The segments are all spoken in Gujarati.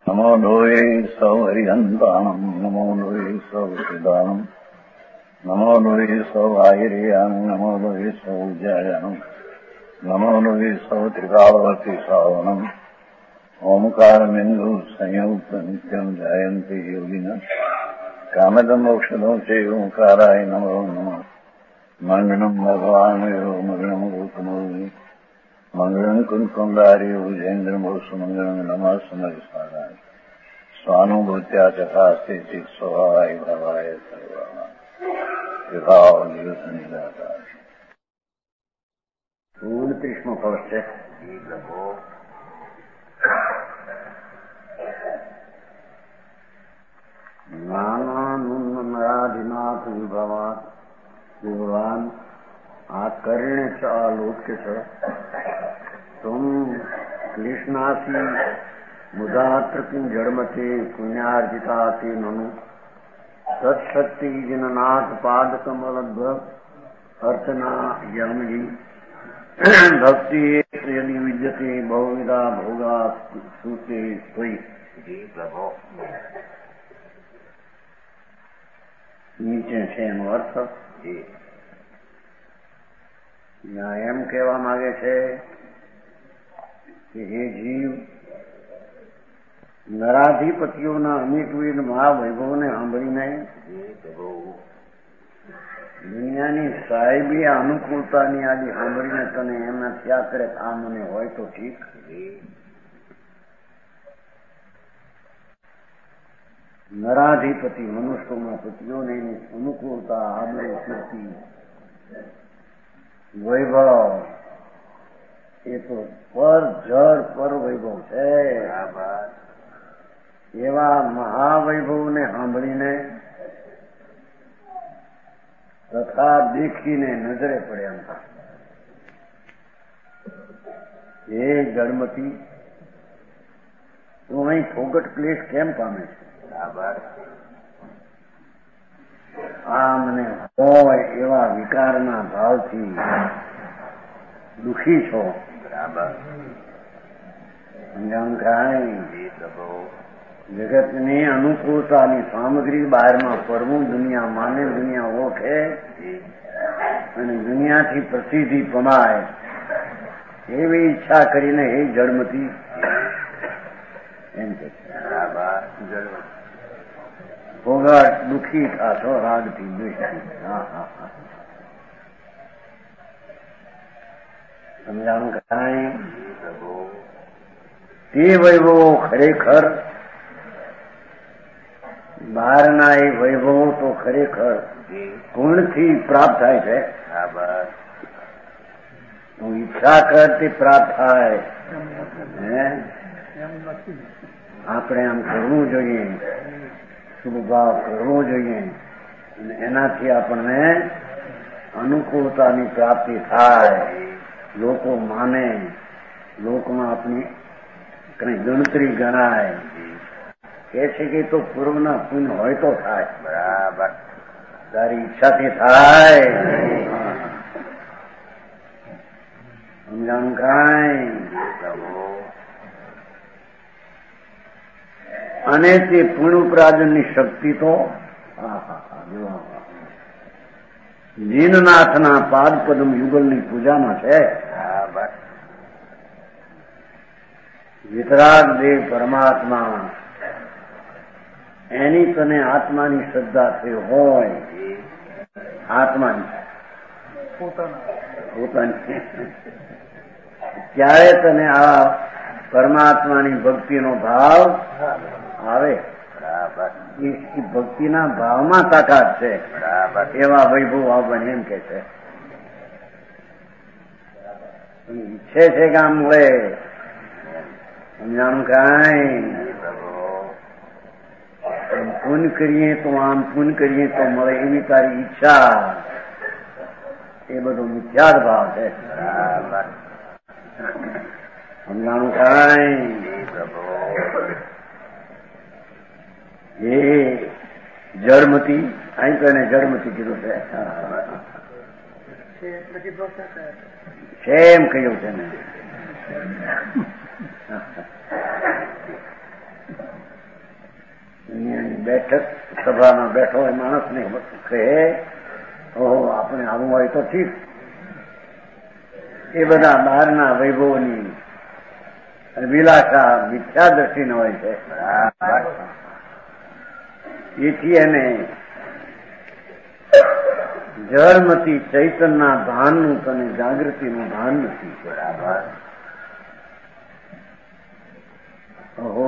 નમો લોહે સૌ હરિહંતાણમ નમો લોહે સૌ સિદાનમ નમો લોહે સૌ આયર્યાણમ નમો લોહે સૌ જયાણમ નમો લોહે સૌ ત્રિકાવતી શ્રાવણમ ઓમકારમિંદુ સંયુક્ત નિત્યમ જયંતી યોગિના કામદમ મોક્ષદો છે ઓંકારાય નમો નમઃ મંગળમ ભગવાન મંગળમ ગૌતમોની મંગળમ કુંકુંડારી ઉજેન્દ્રમો સુમંગળમ નમઃ સમરિસ્મરાય સ્વાનુભૂત્યા ચકાસ્તે ચિત સ્વભાવાય ભવાય સર્વમાં વિભાવ નિદાતા 29મો પર્વ છે. જ્ઞાનાનુન્મયાધિનાથ વિભવાન આ કરીને છ લોક્ય છે. તુમ ક્લિષ્ણાસી મુદાત્રકિં જડમતે પુણ્યાર્જિતાતિ નનુ તત્શક્તિ જનનાથ પાદ કમલદ્ભ અર્ચના યમજી ભક્તિ યદિ વિદ્યતે બહુવિધા ભોગા સુતે સ્વયં. નીચે છે એનો અર્થ. એમ કહેવા માંગે છે કે હે જીવ, નરાધિપતિઓના અનેકવિધ મહાવૈભવને સાંભળીને દુનિયાની સાહેબી અનુકૂળતાની આદિ સાંભળીને તને એમ થયા કરે આ મને હોય તો ઠીક. નરાધિપતિ મનુષ્યોના પતિઓને એની અનુકૂળતા, આદર, કીર્તિ, વૈભવ એ તો પર જળ પર વૈભવ છે. એવા મહાવૈભવને સાંભળીને તથા દેખીને નજરે પડે એમ એ જળમતી તું અહીં ફોગટ ક્લેશ કેમ પામે છે? આ મને હોય એવા વિકારના ભાવથી દુઃખી છો. જગતની અનુકૂળતાની સામગ્રી બહારમાં ફરવું, દુનિયા માને, દુનિયા ઓળખે અને દુનિયાથી પ્રસિદ્ધિ પમાય એવી ઈચ્છા કરીને હે જળમતી એમ કે ભોગાટ દુઃખી થાશો રાગથી, દ્વેષથી. સમજાણું કાંઈ? તે વૈભવો ખરેખર બહારના એ વૈભવો તો ખરેખર પુણ્યથી પ્રાપ્ત થાય છે. હું ઈચ્છા કરતી પ્રાપ્ત થાય. આપણે આમ કરવું જોઈએ, શુભ ભાવ કરવો જોઈએ અને એનાથી આપણને અનુકૂળતાની પ્રાપ્તિ થાય. લોકો માને, લોકમાં આપણી કઈ ગણતરી ગણાય. કે છે કે તો પૂર્વના પુણ્ય હોય તો થાય. બરાબર, તારી ઈચ્છાથી થાય. સમજાણું કાંઈ? અને તે પુણ્ય ઉપાર્જનની શક્તિ તો જીનનાથના પાદ પદમ યુગલની પૂજામાં છે. વિતરાગ દેવ પરમાત્મા એની તને આત્માની શ્રદ્ધા થઈ હોય, આત્માની પોતાની, ત્યારે તને આ પરમાત્માની ભક્તિનો ભાવ આવે. એ ભક્તિના ભાવમાં તાકાત છે. એવા વૈભવ આવવાની એમ કે છે. ઈચ્છે છે કે આમ મળે. સમજાણું કાંઈ? પૂન કરીએ તો આમ, પૂન કરીએ તો મળે એવી તારી ઈચ્છા, એ બધો મિથ્યાદ ભાવ છે. સમજાણું કાંઈ? એ જળમતી, અહીં તો એને જળમતી કીધું છે. એમ કહ્યું છે ને. સભામાં બેઠો હોય માણસને કહે ઓહો આપણે આવું હોય તો ઠીક. એ બધા બહારના વૈભવોની વિલાસા મિથ્યા દ્રષ્ટિ હોય છે. એથી એને જળમતી ચૈતનના ભાનનું અને જાગૃતિનું ભાન નથી. બરાબર. ઓહો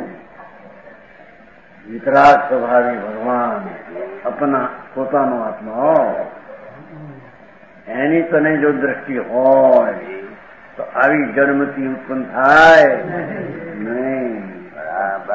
વિતરાગ સ્વભાવી ભગવાન અપના પોતાનો આત્મા એની તને જો દ્રષ્ટિ હોય તો આવી જળમતી ઉત્પન્ન થાય નહીં. બરાબર.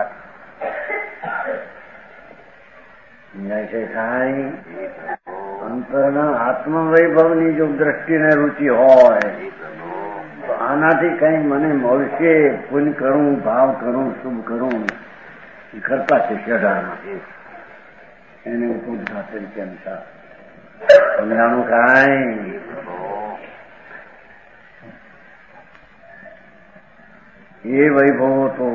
છે થાય અંતરના આત્મવૈભવની જો દ્રષ્ટિને રુચિ હોય તો આનાથી કઈ મને મળશે, પુણ્ય કરું, ભાવ કરું, શુભ કરું એ કરતા છે શેઢામાં એને ઉપુદ્ધા તરીકે અનુસાર સમજાણું કાંઈ એ વૈભવો તો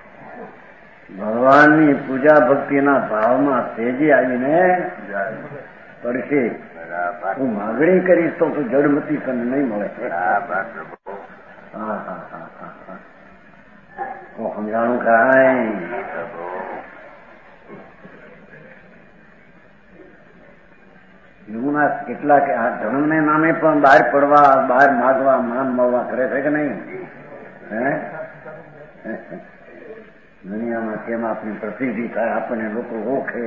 ભગવાનની પૂજા ભક્તિના ભાવમાં તેજી આવીને પડશે. હું માગણી કરીશ તો જડમતી તને નહીં મળે. હા હા હા હા હું સમજાણું કાંઈ યુના કેટલાક આ ધર્મને નામે પણ બહાર પડવા, બહાર માગવા, માન મળવા કરે છે કે નહીં? હે દુનિયામાં કેમ આપણી પ્રસિદ્ધિ થાય, આપણને લોકો ઓળખે,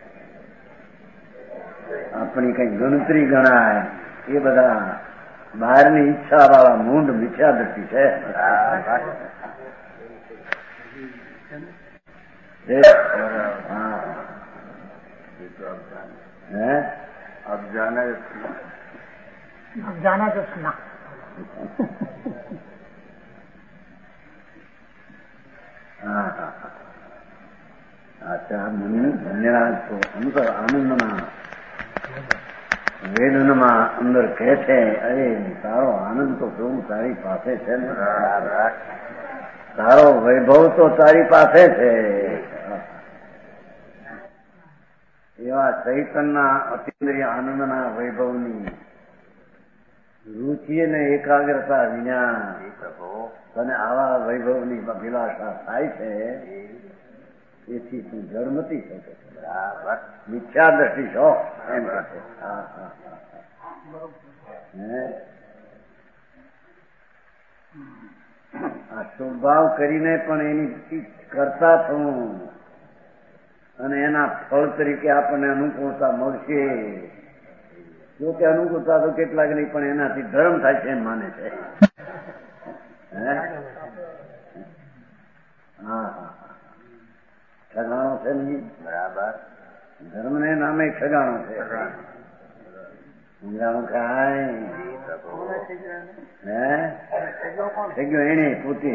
આપણી કઈ ગણતરી ગણાય, એ બધા બહારની ઈચ્છા વાળા મૂંડ મિથ્યા દ્રષ્ટિ છે. अब जाना तो सुना. અચ્છા મને ધન્યવાદ. તો અંતર આનંદના વેદનમાં અંદર કહે છે અરે તારો આનંદ તો કેવું તારી પાસે છે ને, તારો વૈભવ તો તારી પાસે છે. એવા ચૈતનના અતિન્દ્રિય આનંદના વૈભવની રુચિ અને એકાગ્રતા વિના તને આવા વૈભવની અભિલાષા થાય છે. એથી તું જળમતી છે, મિથ્યા દ્રષ્ટિ છો એમ કહે. આ શુભાવ કરીને પણ એની કરતા થવું અને એના ફળ તરીકે આપણને અનુકૂળતા મળશે. જો કે અનુકૂળતા તો કેટલાક નહીં પણ એનાથી ધર્મ થાય છે એમ માને છે. હા હા ઠગાણો છે નહીં. બરાબર. ધર્મને નામે ઠગાણો છે. સમજાણું કાંઈ ઠગ્યો એને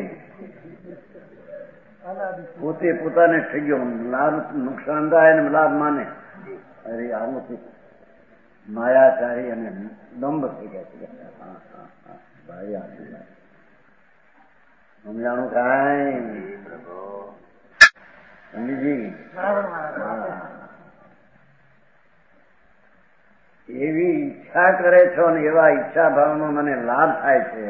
પોતે પોતાને ઠગ્યો. લાભ નુકસાન થાય ને લાભ માને. અરે આવું માયાચારી અને દંભ થઈ ગયા છે. ભાઈ સમજાણું કાંઈ સમજી? એવી ઈચ્છા કરે છો ને એવા ઈચ્છા ભાવનો મને લાભ થાય છે.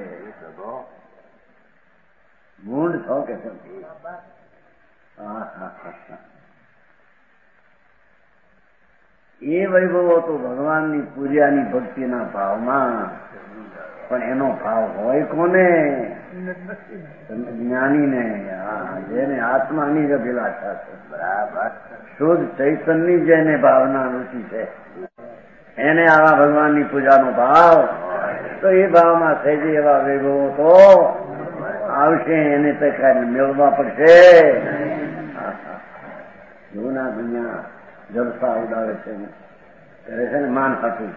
મૂંડ છો કે એ વૈભવો તો ભગવાનની પૂજાની ભક્તિના ભાવમાં, પણ એનો ભાવ હોય કોને? જ્ઞાનીને, જેને આત્માની જ અભિલાષા છે. બરાબર. શુદ્ધ ચૈતનની જેને ભાવના રુચિ છે એને આવા ભગવાનની પૂજાનો ભાવ, તો એ ભાવમાં સહેજે એવા વૈભવો તો આવશે. એને તો મેળવવા પડશે. જૂના દુનિયા જલસા ઉડાવે છે, કરે છે ને માન હતું.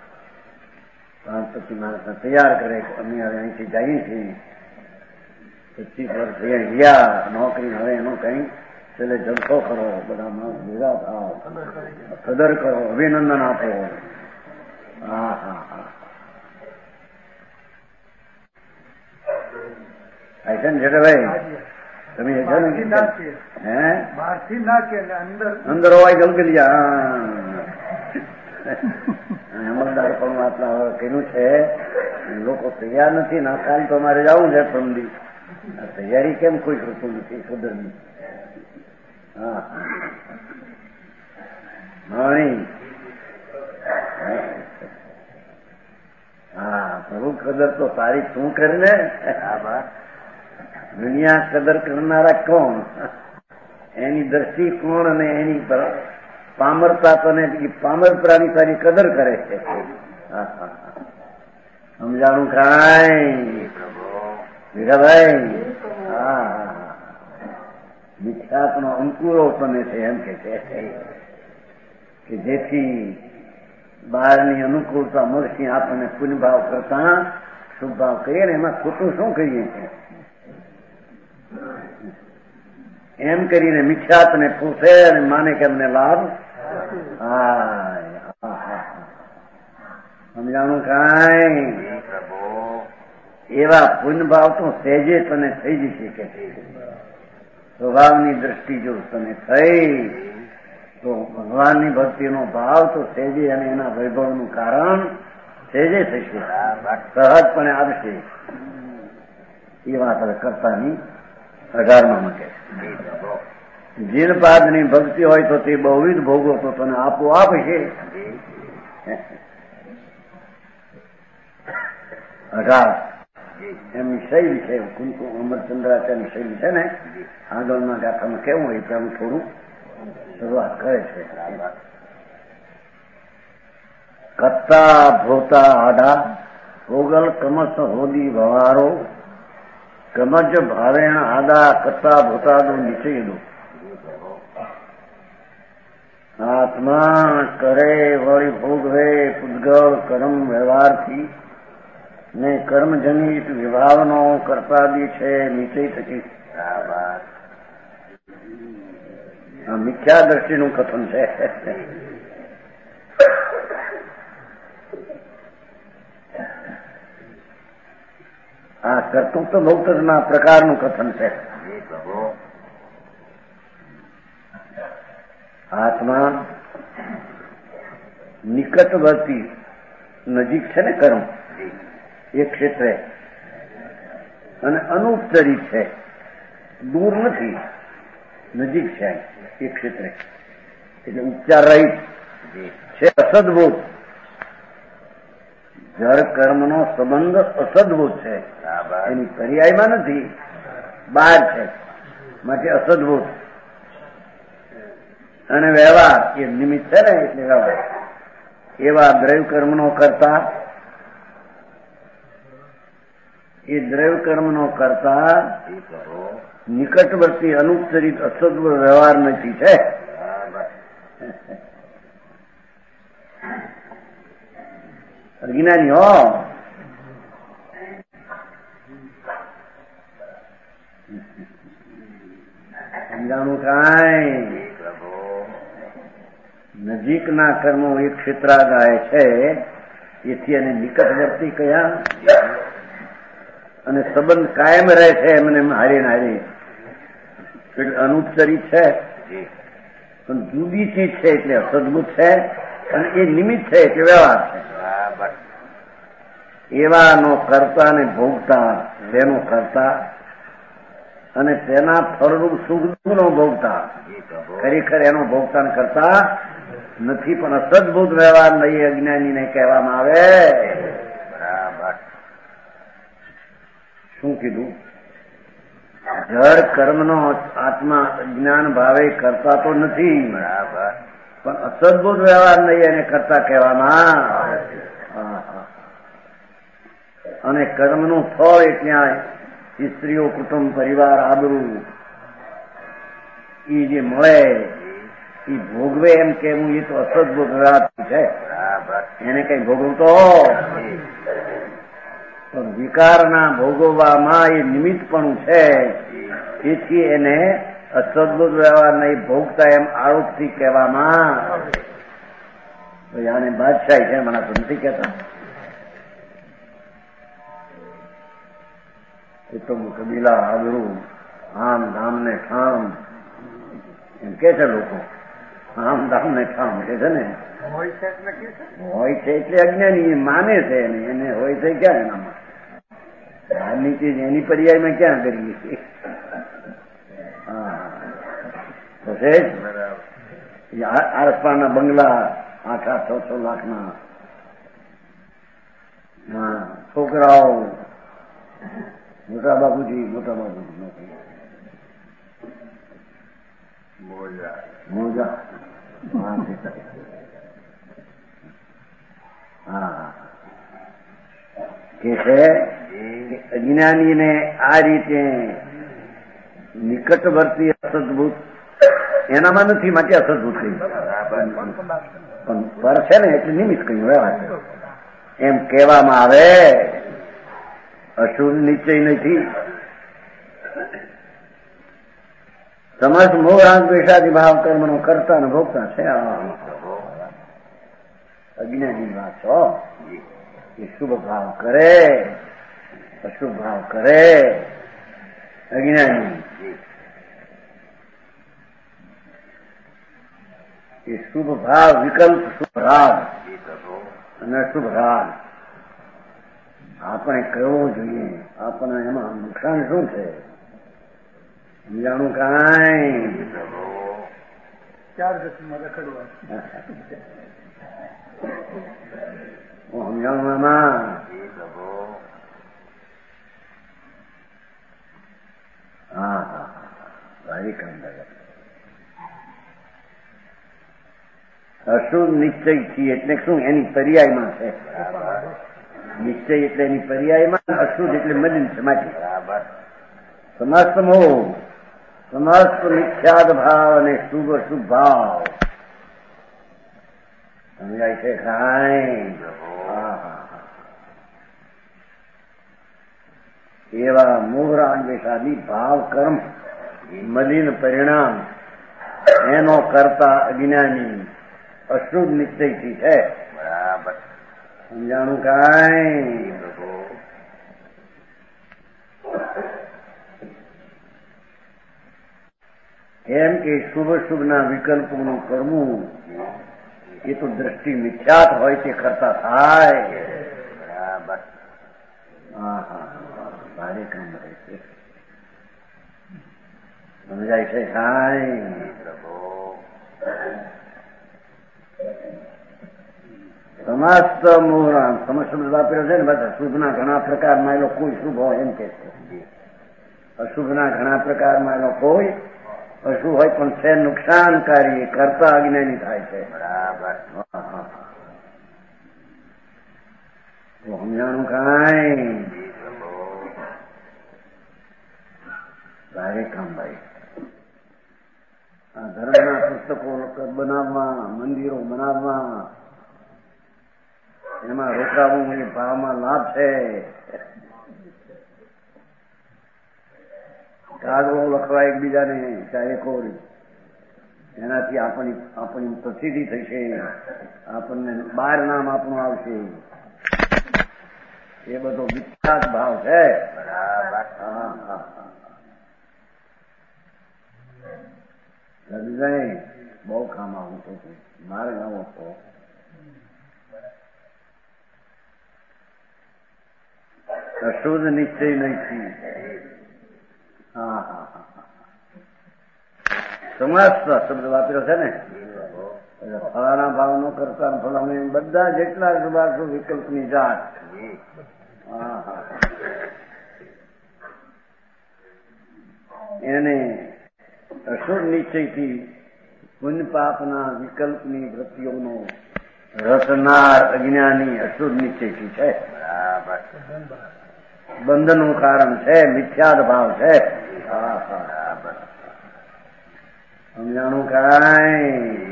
5-25 માણસ તૈયાર કરે. અમે હવે અહીંથી જઈએ છીએ, 25 વર્ષ ગયા નોકરી, હવે એનું કઈ છેલ્લે જલસો કરો, બધા માણસ ભેગા થાવ, કદર કરો, અભિનંદન આપો. હા હા હા છે ને જેઠાભાઈ? તમે હે બહારથી ના કે અંદર હોય ગલગલી અમલદાર પણ આટલા કીધું છે લોકો તૈયાર નથી ના કાલ તો અમારે જવું છે સમજી તૈયારી કેમ કોઈ કરતું નથી કદરની હા હા પ્રભુ કદર તો તારી શું કરીને દુનિયા કદર કરનારા કોણ એની દ્રષ્ટિ કોણ અને એની પામરતા તો પામર પ્રાણી તારી કદર કરે છે સમજાણું કાંઈ ભાઈ હા મિથ્યાત્મનો અંકુરો તમે છે એમ કે છે કે જેથી બહારની અનુકૂળતા મળશે આપણને પુણ્યભાવ કરતા શુભ ભાવ કહીએ ને એમાં ખોટું શું કહીએ છીએ એમ કરીને મિથ્યાત્મને પૂછે અને માને કે અમને લાભ સમજાણું કાંઈ એવા પુણ્યભાવ તો સહેજે તને થઈ જશે કે સ્વભાવની દ્રષ્ટિ જો તને થઈ તો ભગવાનની ભક્તિનો ભાવ તો સહેજે અને એના વૈભવનું કારણ સહેજે થશે સહજપણે આવશે એ વાત હવે કરતાની 18માં મૂકે જીનપાદની ભક્તિ હોય તો તે બહુવિધ ભોગો તો તને આપોઆપ છે 18 એમની શૈલી છે કુંકુ અમરચંદ્રાચાર્યની શૈલી છે ને આગળના ગાથામાં કેવું હોય ત્યાં થોડું શરૂઆત કરે છે કત્તા ભોતા આડા ભોગલ કમસ હોદી ભવારો કમજ ભાવેણ આદા કત્તા ભોતાદો નિષેધો આત્મા કરે વળી ભોગવે પૂતગળ કર્મ વ્યવહારથી ને કર્મજનિત વિભાવનો કરતાદી છે નિશ્ચય થકી મિથ્યા દ્રષ્ટિનું કથન છે આ કર્તૃત્વ ભૌતના પ્રકારનું કથન છે આત્મા નિકટવર્તી નજીક છે ને કર્મ એ ક્ષેત્રે અને અનુપચરિત છે દૂર નથી નજીક છે એ ક્ષેત્રે એટલે ઉપચાર રહિત છે અસદભૂત જળ કર્મનો સંબંધ અસદભૂત છે એની પર્યાયમાં નથી બહાર છે માટે અસદભૂત અને વ્યવહાર એ નિમિત્ત છે ને એટલે વ્યવહાર એવા દ્રવ્ય કર્મનો કરતા એ દ્રવ્ય કર્મનો કરતા નિકટવર્તી અનુપચરિત અસદ્વ વ્યવહાર નથી છે અજ્ઞાની હો સમજાણું કાંઈ નજીકના કર્મો એક ક્ષેત્રાગાય છે એથી અને નિકટવર્તી કયા અને સંબંધ કાયમ રહે છે એમને હારી હારી એટલે અનુપચરિત છે પણ જુદી ચીજ છે એટલે અસદભૂત છે અને એ નિમિત્ત છે એટલે વ્યવહાર છે એવાનો કરતા ને ભોગતા તેનો કરતા અને તેના ફળરૂપ સુખ દુઃખનો ભોગતા ખરેખર એનો ભોગતા કરતા નથી પણ અસદભૂત વ્યવહાર નહીં અજ્ઞાનીને કહેવામાં આવે શું કીધું જળ કર્મનો આત્મા અજ્ઞાન ભાવે કરતા તો નથી પણ અસદભૂત વ્યવહાર નહીં એને કરતા કહેવામાં અને કર્મનું ફળ એટલે સ્ત્રીઓ કુટુંબ પરિવાર આબરૂ એ જે મળે એ ભોગવે એમ કેવું એ તો અસદભૂત વ્યવહાર છે એને કઈ ભોગવતો પણ વિકારના ભોગવવામાં એ નિમિત્તપણું છે તેથી એને અસદભૂત વ્યવહાર નહીં ભોગતા એમ આરોપથી કહેવામાં આને બાદશાહી છે મને તો નથી કહેતા કુટુંબ કબીલા આબરૂ આમ ધામ ને ઠામ એમ કે છે લોકો. આમ ધામ ને ઠામ કે છે ને. હોય છે એટલે અજ્ઞાની માને છે એને હોય છે ક્યાં એનામાં બહારની ચીજ એની પર્યાયમાં ક્યાં કરીએ છીએ. હા તો છે આસપાસના બંગલા 8-6 લાખના છોકરાઓ મોટા બાપુજી મોજા હા કે છે અજ્ઞાનીને આ રીતે નિકટવર્તી અસદભૂત એનામાં નથી, માટે અસદભૂત કહ્યું. પણ પર છે ને એટલે નિમિત્ત કહ્યું વાત એમ કહેવામાં આવે. અશુભ નિશ્ચય નથી. સમસ્ત મોહ રાગ દ્વેષાદિ ભાવ કર્મનો કરતા ને ભોગતા છે. અજ્ઞાની વાત છો એ શુભ ભાવ કરે અશુભ ભાવ કરે. અજ્ઞાની એ શુભ ભાવ વિકલ્પ શુભ રાગ અને અશુભ રાગ આપણે કરવો જોઈએ. આપણને એમાં નુકસાન શું છે સમજાણું કાંઈ? સમજાણું એમાં હા સારી કામ કરે. અશુભ નિશ્ચય છીએ એટલે શું? એની પર્યાયમાં છે. નિશ્ચય એટલે એની પર્યાયમાં, અશુદ્ધ એટલે મલિન સમાધિ. સમસ્ત મોહ, સમસ્ત મિથ્યાદ ભાવ અને શુભ અશુભ ભાવ સમજાય છે કાંઈ? એવા મોહરાગ દ્વેષાદી ભાવ કર્મ મલિન પરિણામ એનો કરતા અજ્ઞાની અશુદ્ધ નિશ્ચયથી છે. બરાબર સમજાણું કાંઈ? એમ કે શુભ શુભના વિકલ્પોનું કરવું એ તો દ્રષ્ટિ મિથ્યાત હોય તે કરતા થાય. બરાબર ભારે કામ રહેશે. સમજાય છે કાંઈ? સમસ્ત મોહરામ સમસ્ત વાપર્યો છે ને બધા શુભના ઘણા પ્રકારમાં એનો કોઈ શુભ હોય એમ કે છે. અશુભના ઘણા પ્રકારમાં એનો કોઈ અશુભ હોય પણ છે નુકસાનકારી, કરતા અજ્ઞાની થાય છે. બરાબર સમજાણું કાંઈ? ભારે કામ ભાઈ. આ ધર્મના પુસ્તકો બનાવવા, મંદિરો બનાવવા, એમાં રોકાવું એ ભાવમાં લાભ છે. કાગળો લખવા એકબીજાને ચાહે કોરી, એનાથી આપણી પ્રસિદ્ધિ થશે, આપણને બહાર નામ આપણું આવશે. એ બધો વિખ્યાત ભાવ છે. બહુ કામ આવું છું મારે આવો છો. અશુદ્ધ નિશ્ચય નથી. સમસ્ત શબ્દ વાપર્યો છે ને. ફળાના ભાવ નો કરતા ફળાને બધા જેટલા જુબાસો વિકલ્પની જાત. એને અશુદ્ધ નિશ્ચયથી પુણ્ય પાપના વિકલ્પની વૃત્તિઓનો રસનાર અજ્ઞાની અશુદ્ધ નિશ્ચયથી છે. બંધનનું કારણ છે, મિથ્યાદ ભાવ છે. સમજાણું કાંઈ?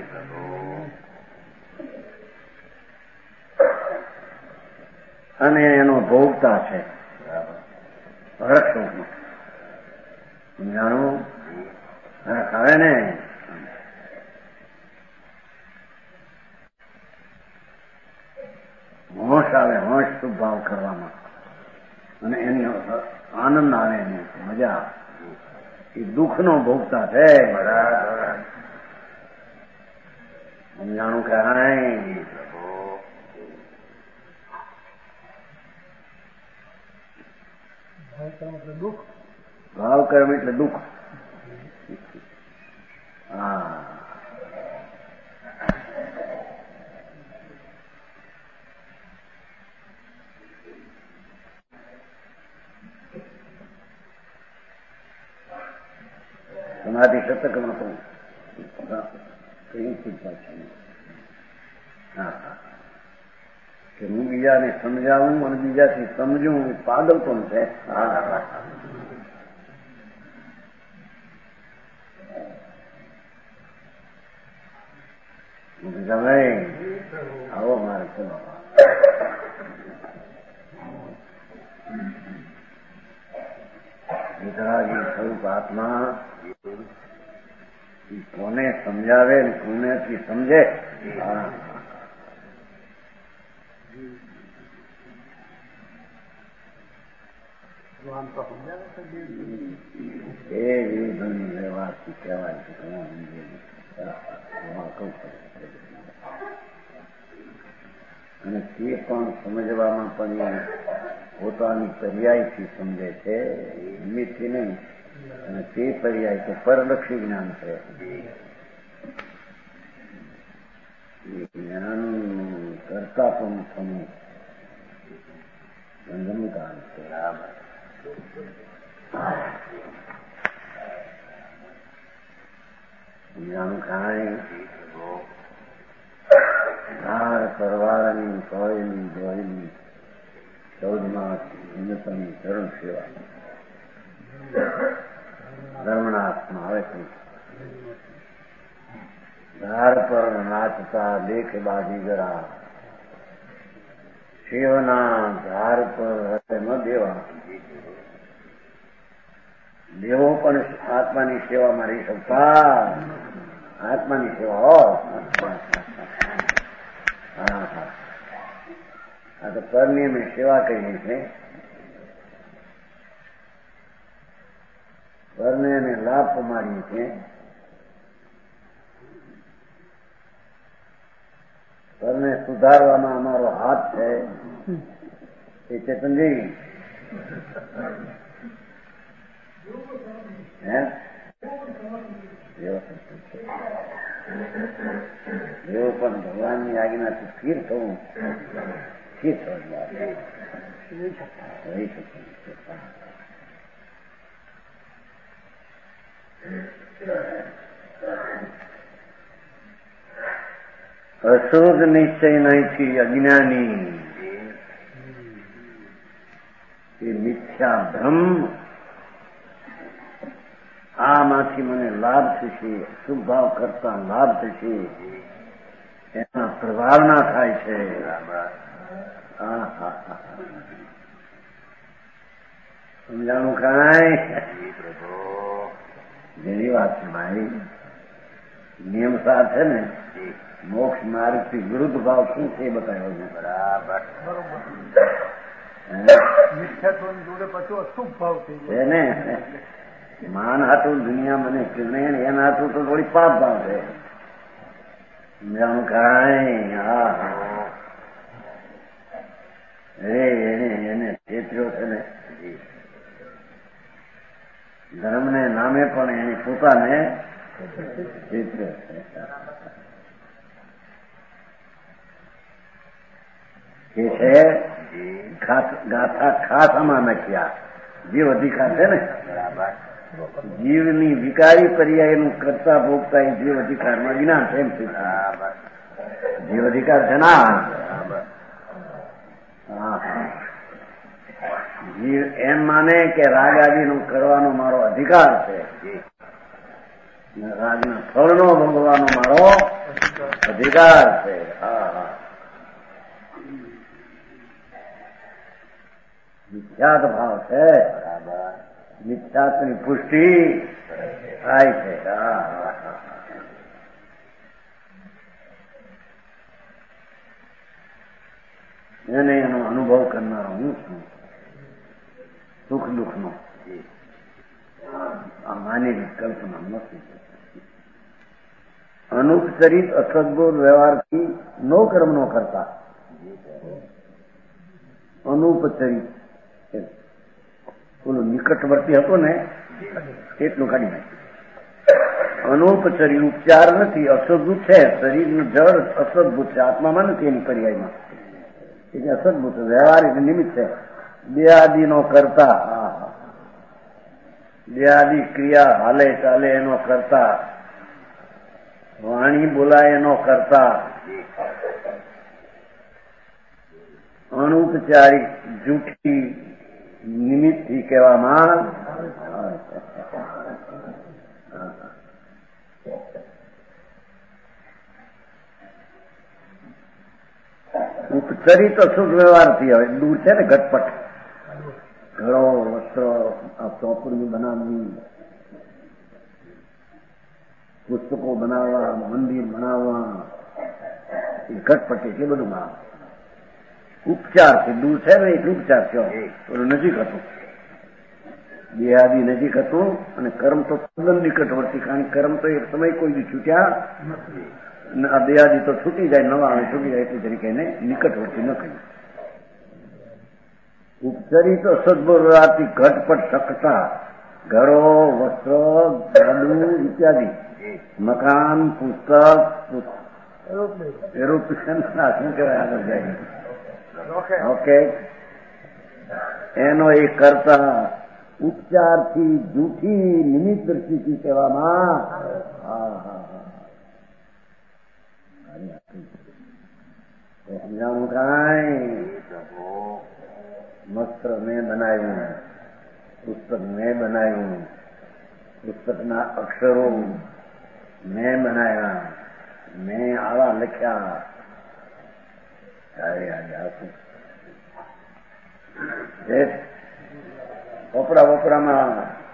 અને એનો ભોગતા છે હરક્ષ. સમજાણું? હવે ને હોશ આવે, હોશ શુભ ભાવ કરવામાં અને એની આનંદ આવે, એની મજા આવે. એ દુઃખનો ભોગતા છે. સમજાણું કાંઈ ભાવ કર્મ એટલે દુઃખ. હા, સમાધિ શતકમાં તો કઈ ચિંતા છે. હા, કે હું બીજાને સમજાવું અને બીજાથી સમજવું એ પાગલ પણ છે. તમે આવો મારે વિતરાગી સ્વરૂપ આત્મા કોને સમજાવે ને કોનેથી સમજે. એ વિરુદ્ધની વ્યવહારથી કહેવાય છે કે હું અને તે પણ સમજવામાં પણ પોતાની પર્યાયથી સમજે છે, નિમિત્તથી નહીં. અને તે પર્યાય તો પરલક્ષી જ્ઞાન છે. એ જ્ઞાન કરતા પણ સમૂહ બંધનકાળ છે. સમજાણું કાંઈ ધાર પરવાળાની સોયની જોઈની 14 ઉન્નતની ચરણ સેવા ધર્મનાથમાં આવે છે. ધાર પર નાચતા દેખ બાજીગરા શિવના ધાર પર હશે ન દેવા. દેવો પણ આત્માની સેવામાં રહી શકતા. આત્માની સેવા આ તો પરની મેં સેવા કરી છે. પરને એને લાભ પમાડીએ છીએ. પરને સુધારવામાં અમારો હાથ છે. એ ચેતનજી એવો પણ ભગવાનની આજ્ઞાથી સ્થિર થવું સ્થિર રહી શકે. અશુદ્ધ નિશ્ચય નહીંથી અજ્ઞાની એ મિથ્યા ભ્રમ. આમાંથી મને લાભ થશે, શુભ ભાવ કરતા લાભ થશે, એના પ્રભાવના થાય છે. સમજાણું કાંઈ? જેની વાત છે ભાઈ. નિયમ સાર છે ને, મોક્ષ માર્ગથી વિરુદ્ધ ભાવ શું છે એ બતાવ્યો છે. બરાબર જોડે પછી અશુભ ભાવ થઈ છે ને. માન હાટું દુનિયા મને કિરણે એના હાટું તો થોડી પાપ ભાવ છે. સમજાણું કાંઈ? હા, એને છેતર્યો છે ને. ધર્મને નામે પણ એની પોતાને છેતર્યો છે. કે છે ગાથા ખાસ આમાં નાખ્યા. જીવ અધિકાર છે ને. જીવની વિકારી પર્યાયનું કરતા ભોગતા એ જીવ અધિકારમાં જ્ઞાન છે. એમ છે જીવ અધિકાર છે ના. જીવ એમ માને કે રાગ આદિનો કરવાનો મારો અધિકાર છે. રાગના ફળનો ભોગવાનો મારો અધિકાર છે. મિથ્યાત ભાવ છે. મિથ્યાત્વની પુષ્ટિ થાય છે. એને એનો અનુભવ કરનારો હું છું, સુખ દુઃખનો. આની કલ્પના નથી. અનુપચરિત અસદબોધ વ્યવહારથી નો કર્મ નો કરતા. અનુપચરિત ઓલું નિકટવર્તી હતો ને એટલું કાઢી નાખ્યું. અનુપચરી ઉપચાર નથી, અસદભૂત છે. શરીરનું જળ અસદભૂત છે, આત્મામાં નથી. એની પર્યાયમાં એટલે અસદભૂત વ્યવહાર એટલે નિમિત્ત છે. દેહાદિનો કરતા, દેહાદિ ક્રિયા હાલે ચાલે એનો કરતા, વાણી બોલાય એનો કરતા, અનુપચારિક જૂઠી નિમિત્તથી કહેવામાં ઉપચરિત અશુદ્ધ વ્યવહારથી. હવે દૂર છે ને ઘટપટ, ઘડો વસ્ત્ર ચોપડી બનાવવી, પુસ્તકો બનાવવા, મંદિર બનાવવા, એ ઘટપટ એટલે બધું બનાવવા. ઉપચાર છે, દૂર છે ને એટલે ઉપચાર છે. ઓલું નજીક હતું, દેહાદી નજીક હતું અને કર્મ તો તદ્દન નિકટવર્તી. કારણ કર્મ તો એક સમય કોઈ બી છૂટ્યા, આ દેહાદી તો છૂટી જાય, નવા આવે છૂટી જાય, એટલી તરીકે એને નિકટવર્તી ન કહ્યું. ઉપચરિત સદબોધથી ઘટપટ શકતા, ઘરો, વસ્ત્ર, ગાડું ઇત્યાદિ, મકાન, પુસ્તક, એરોપ્લેન, શું કહેવાય આગળ જાય, ઓકે, એનો એ કરતા ઉપચારથી જૂઠી નિમિત્ત દ્રષ્ટિથી કહેવામાં. સમજાવું કાંઈ? વસ્ત્ર મેં બનાવ્યું, પુસ્તક મેં બનાવ્યું, પુસ્તકના અક્ષરો મેં બનાવ્યા, મેં આવા લખ્યા. કપડા વપરામાં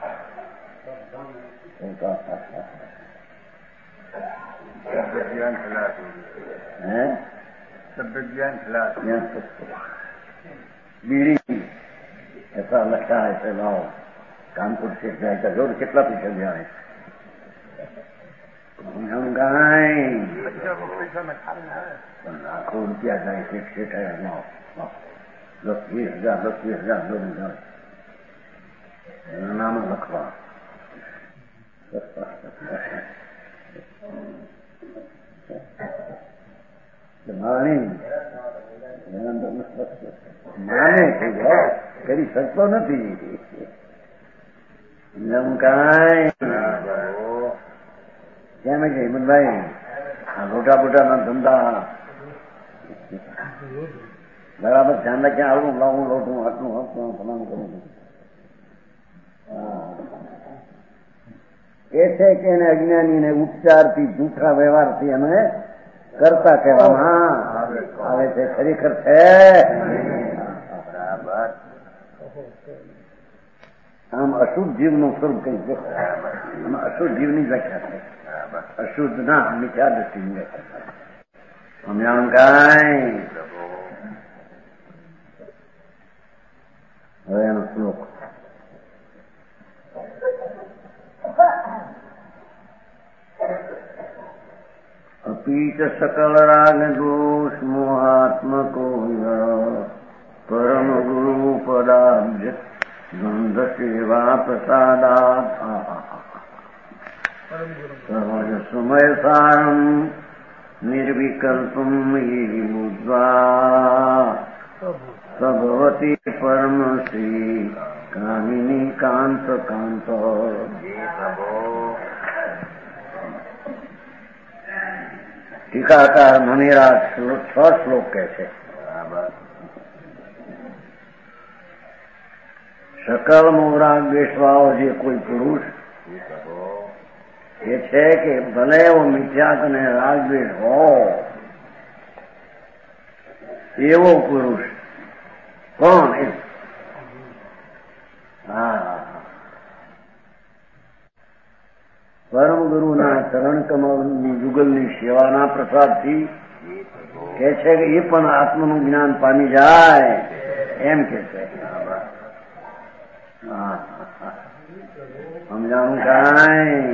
बीड़ी ऐसा लगता है ऐसे लाओ, कानपुर से जाएगा जोर कितना पीछे जाए हम गाय लाखों रुपया जाए, 60,000 लाओ, 10-20,000 10-20,000 लोग जाए नाम लखवा. માને કરી શકતો નથી. કાંઈ કેમ કે હિંમતભાઈ આ લોટા ધંધા બરાબર ધ્યાન રાખ્યા. આવું લાવું લોટું આટલું હકું ફલાણું કરું. એ છે કે એને અજ્ઞાનીને ઉપચારથી જૂઠા વ્યવહારથી એને કરતા કહેવામાં આવે છે. ખરેખર છે બરાબર. આમ અશુદ્ધ જીવનું સ્વરૂપ કઈ છે. આમાં અશુદ્ધ જીવની વ્યાખ્યા છે. અશુદ્ધ ના મિથ્યા દ્રષ્ટિની વ્યાખ્યા. સમજાણ કાંઈ? હવે એનો શ્લોક अपीच सकल राग दोष मोहात्मको परम गुरु पदाब्ज गंध सेवा प्रसादात् सहज समय सारम निर्विकल्पम ये बुद्ध्वा सभवती परम श्री कामिनी कांत कांत. ટીકાકાર મનેરા 6 શ્લોક કહે છે. સકલ મોરાગ દ્વેષવાળો જે કોઈ પુરુષ એ છે કે ભલે એવો મિથ્યાક અને રાગ દ્વેષ હો, એવો પુરુષ કોણ? પરમ ગુરુના ચરણ કમળની યુગલની સેવાના પ્રસાદથી કે છે કે એ પણ આત્માનું જ્ઞાન પામી જાય એમ કે છે. સમજાણું કાંઈ?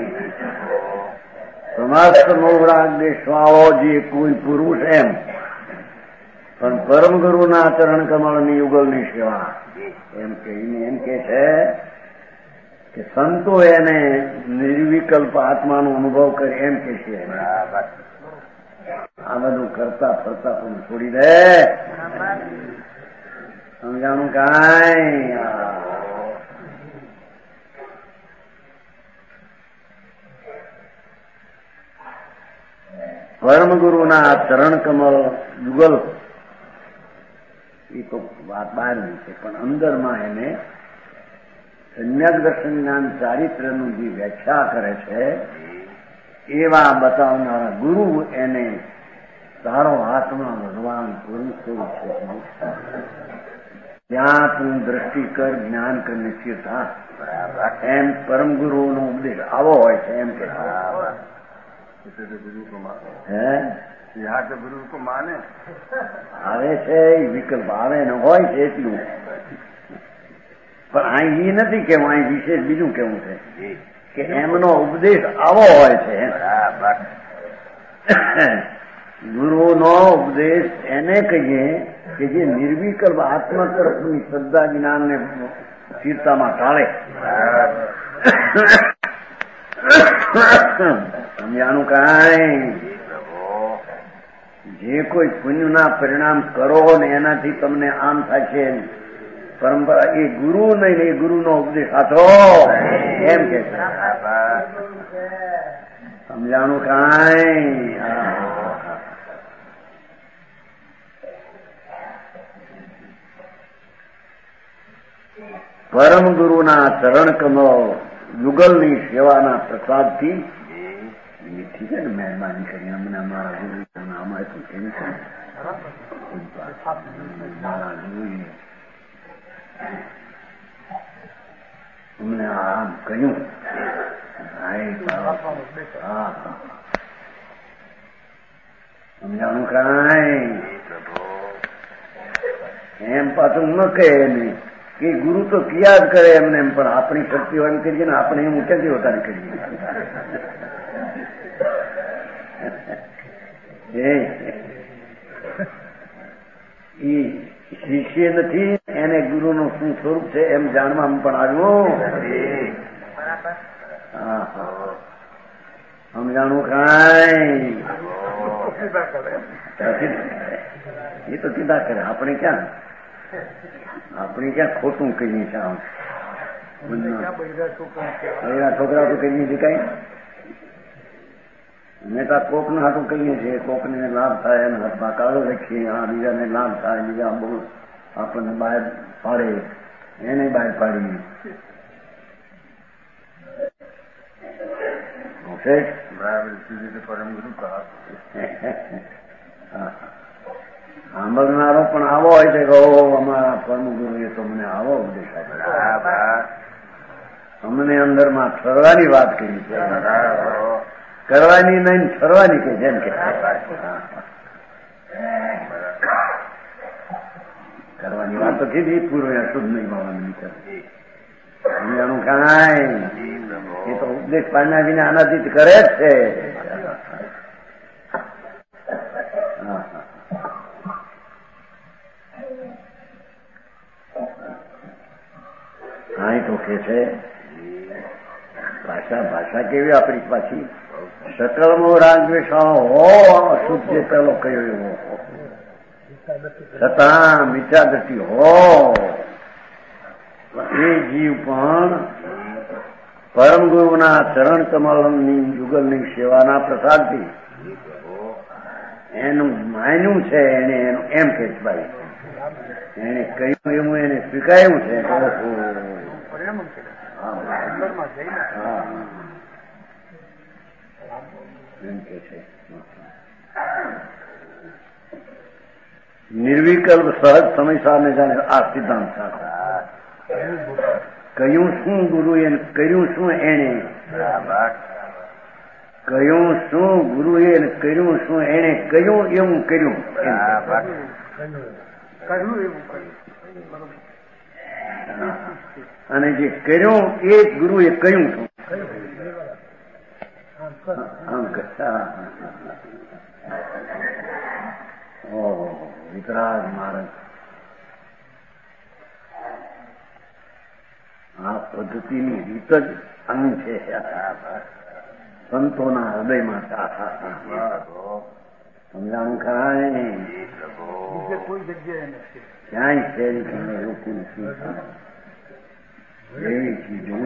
સમસ્ત મોહરાગ દેશવાળો જે કોઈ પુરુષ એમ, પણ પરમ ગુરુના ચરણ કમળની યુગલની સેવા એમ કહીને એમ કે છે કે સંતો એને નિર્વિકલ્પ આત્માનો અનુભવ કરે એમ કે છે. આ બધું કરતા ફરતા પણ છોડી દે. સમજાણું કાંઈ? પરમ ગુરુના ચરણ કમળ યુગલ એ તો વાત બહારની છે, પણ અંદરમાં એને સમ્યક દર્શન જ્ઞાન ચારિત્રનું જે વ્યાખ્યા કરે છે એવા બતાવનારા ગુરુ એને તારો આત્મા ભગવાન પૂરું સ્વરૂપ છે. ત્યાં તું દ્રષ્ટિ કર, જ્ઞાન કર, નિશ્ચિત થા. એમ પરમ ગુરુનો ઉપદેશ આવો હોય છે. એમ કે गुरु को माने હે यहाँ के गुरु को माने આવે છે એ વિકલ્પ આવે ને હોય છે એટલું, પણ અહીં એ નથી કેવું, અહીં વિશેષ બીજું કેવું છે કે એમનો ઉપદેશ આવો હોય છે. ગુરુનો ઉપદેશ એને કહીએ કે જે નિર્વિકલ્પ આત્મ તરફની શ્રદ્ધા જ્ઞાનને સ્થિરતામાં ટાળે. સમજાણું કાંઈ? જે કોઈ પુણ્યના પરિણામ કરો ને એનાથી તમને આમ થશે પરંપરા, એ ગુરુ નહીં, એ ગુરુનો ઉપદેશ સાચો એમ કે છે. સમજાણું કાંઈ? પરમ ગુરુના ચરણ કમળ યુગલની સેવાના પ્રસાદથી ઠીક છે ને, મહેરબાની કરી અમને અમારા ગુરુ આમાં એટલું કેમ છે મારા ગુરુએ અમને આમ કહ્યું. સમજાણું કાંઈ? એમ પાછું ન કહે નહીં કે ગુરુ તો કિયા જ કરે એમને એમ, પણ આપણી શક્તિ એમ કરીએ ને આપણે એમ ક્યાંથી હોતા કરીએ. એ શિષ્ય નથી, એને ગુરુનું શું સ્વરૂપ છે એમ જાણવામાં પણ આવ્યું. સમજાણું કાંઈ? એ તો કીધા કરે, આપણે ક્યાં ખોટું કહીએ છીએ. છોકરા તો કહીએ છીએ કઈ નેતા કોક ને હાટું કહીએ છીએ, કોકને લાભ થાય એને હાથમાં કાળો રાખીએ, આ બીજાને લાભ થાય, બીજા બહુ આપણને બહાર પાડે એને બહાર પાડીએ. परम गुरु कहा સાંભળનારો પણ આવો હોય છે કે અમારા પરમ ગુરુએ તો મને આવો ઉપદેશ આપ્યો. અમને અંદરમાં ઠરવાની વાત કરી છે, કરવાની નહીં ઠરવાની કે જેમ કે કરવાની વાત તો કીધી પૂર્વે શુદ્ધ નહીં હોવાનું વિચાર. સમજાણું કાંઈ? એ તો ઉપદેશ પાડ્યા વિના આનાથી જ કરે જ છે. હા, તો કે છે ભાષા કેવી આપણી પાછી સકળમો રાગદ્વેષાળો હો અશુદ્ધ જે પેલો કયો એવો છતાં મિથ્યાદૃષ્ટિ હો એ જીવ પણ પરમ ગુરુના ચરણ કમળની યુગલની સેવાના પ્રસાદથી એનું માન્યું છે, એને એનું એમ કે ભાઈ એને કહ્યું એવું એને સ્વીકાર્યું છે. એમ કે છે નિર્વિકલ્પ સહજ સમય સામે જાણે આ સિદ્ધાંત સાથે કહ્યું શું ગુરુ એને કર્યું શું, એને કહ્યું શું ગુરુએ કર્યું શું, એને કહ્યું એવું કર્યું. અને જે કર્યું એ જ ગુરુએ કહ્યું છું. ઓહો, વિતરાગ માર્ગ. આ પદ્ધતિની રીત જ અંગ છે. સંતોના હૃદયમાં સમજાણું કાંઈ કોઈ જગ્યાએ નથી. ક્યાંય શેરી તમે રોકું નથી. એવી ચીજો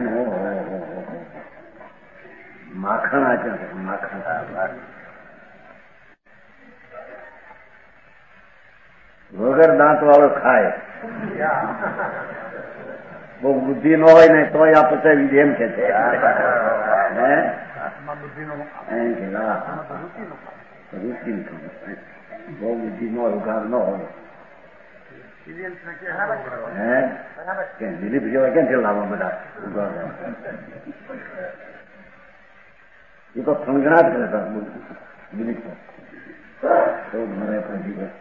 માખણ આચર માખણ વગર દાંત વાળો ખાય. બહુ બુદ્ધિ ન હોય ને તોય આ પચાવી એમ કે છે. રુચિ બહુ બુદ્ધિ નો ઉઘાર ન હોય. દિલીપ જેવા કેમ છે લાવવા બધા એ તો સંગણા જ કરતા દિલીપ તો મને પણ દિવસ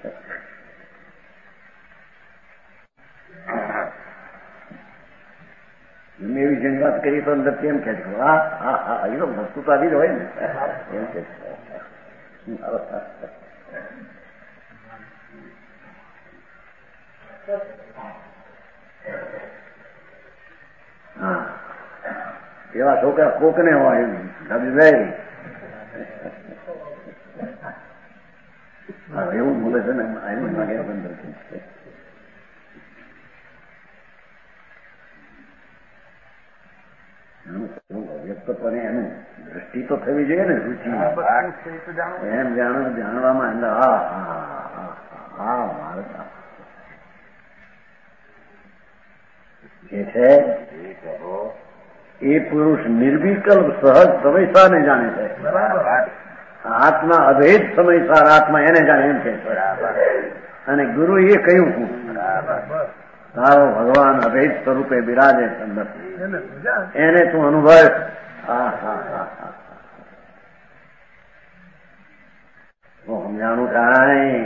મેં એવી જેની વાત કરી તો અંદર કેમ કે હા હા હા એ તો વસ્તુ તો આવી જ હોય ને એમ કે હા એવા છોકરા કોકને હોય ભાઈ એવું બોલે છે ને એનું માગે બંધ છે. વ્યક્તપણે એનું દ્રષ્ટિ તો થવી જોઈએ ને રુચિ એમ જાણવામાં અંદર હા હા હા મારે જે છે એ પુરુષ નિર્વિકલ્પ સહજ સમયસારને જાણે છે. આત્મા અભેદ સમયસાર આત્મા એને જાણે એમ છે. અને ગુરુ એ કહ્યું છું તારો ભગવાન અભેદ સ્વરૂપે બિરાજે અંદર એને તું અનુભવ. સમજાણું કાંઈ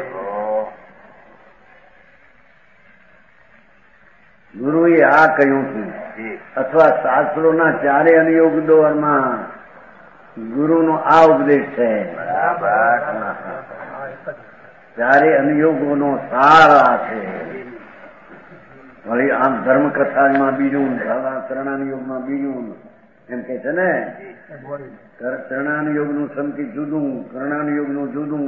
ગુરુએ આ કહ્યું છું અથવા શાસ્ત્રોના ચારે અનુયોગ દોરમાં ગુરુનો આ ઉપદેશ છે. ચારે અનુયોગોનો સાર આ છે. વળી આમ ધર્મકથામાં બીજું ચરણાનુયોગમાં બીજું એમ કે છે ને ચરણાનુયોગનું સંતિ જુદું કર્ણાનુયોગનું જુદું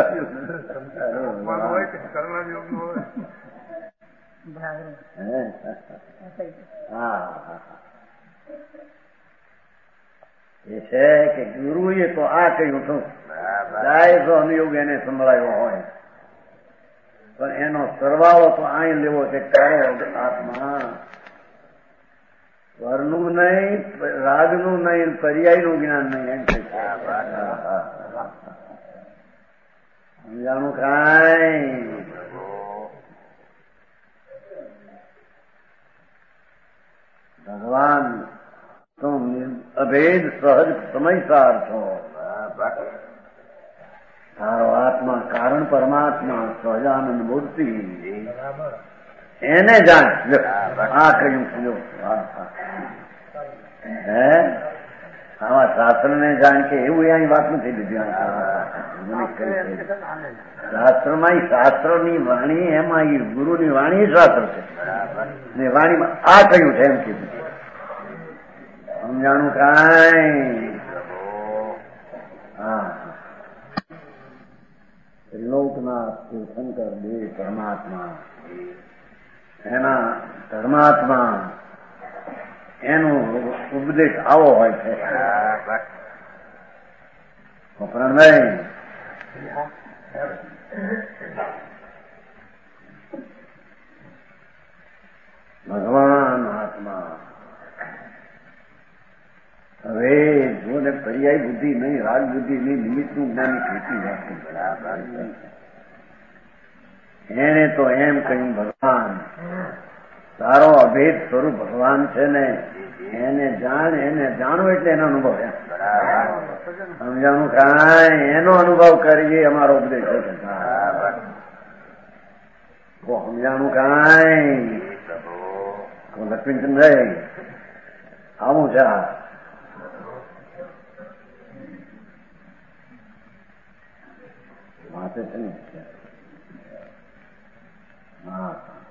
એ છે કે ગુરુએ તો આ કહ્યું હતું જાય તો અનુયોગ એને સંભળાયો હોય પણ એનો સરવાળો તો અહીં લેવો છે. તારો આત્મા સ્વરનું નહીં રાગનું નહીં પર્યાયનું જ્ઞાન નહીં એમ છે. સમજાણું કાંઈ ભગવાન તો અભેદ સહજ સમયસાર છો. તારો આત્મા કારણ પરમાત્મા સહજાનંદ મૂર્તિ એને જાણ. આ કહ્યું હે આવા શાસ્ત્રને જાણ કે એવું અહીં વાત નથી લીધી. શાસ્ત્રમાં શાસ્ત્રની વાણી એમાં ગુરુની વાણી શાસ્ત્ર છે ને વાણીમાં આ કહ્યું છે એમ કીધું. સમજાણું કાંઈ હા ત્રિલોકનાથ શંકર દેવ પરમાત્મા એના ધર્માત્મા એનો ઉપદેશ આવો હોય છે. પ્રાણભાઈ ભગવાન આત્મા હવે જો ને પર્યાય બુદ્ધિ નહીં રાગ બુદ્ધિ નહીં નિમિત્તનું જ્ઞાની ખેતી વાત બરાબર. એને તો એમ કહ્યું ભગવાન તારો અભેદ સ્વરૂપ ભગવાન છે ને એને જાણ એને જાણો એટલે એનો અનુભવ એમ સમજાણું કાંઈ એનો અનુભવ કરીએ અમારો ઉપદેશ છે. સમજાણું કાંઈ લક્ષ્મીચંદ આવું છે વાંચે છે ને હા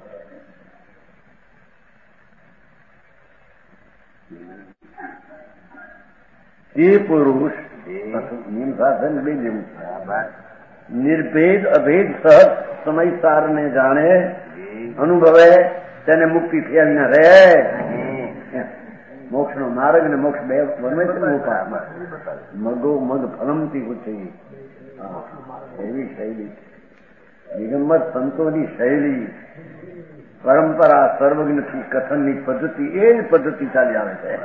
એ પુરુષ નિયમ શાસન બે જેવું છે નિર્ભેદ અભેદ સહજ સમય સારને જાણે અનુભવે તેને મુક્તિ થયા ન રહે. મોક્ષ નો માર્ગ ને મોક્ષ બે બને છે ને ઉપાય મગો મગ ફલમથી ઉઠી એવી શૈલી દિગંબર સંતોની શૈલી પરંપરા સર્વજ્ઞથી કથનની પદ્ધતિ એ જ પદ્ધતિ ચાલી આવે છે.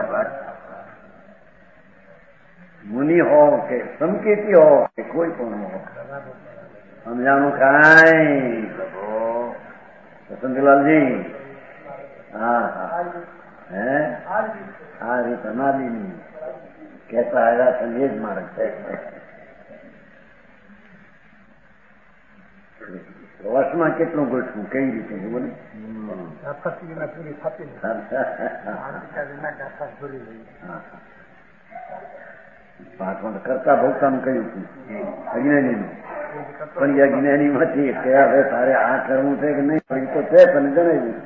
મુનિ હો કે સંકેતી હો કે કોઈ પણ હો સમજાનું કાંઈ વસંતલાલજી હા હા હે આ રીત અનાદિની કહેતા આવ્યા છે એ જ માર્ગ છે. વર્ષમાં કેટલું ગોઠવું કઈ રીતે બોલે પાઠમાં કરતા ભોગતાનું કહ્યું હતું અજ્ઞાનીનું પણ એ અજ્ઞાની માંથી કે હવે તારે આ કરવું છે કે નહીં તો છે તને જણાવી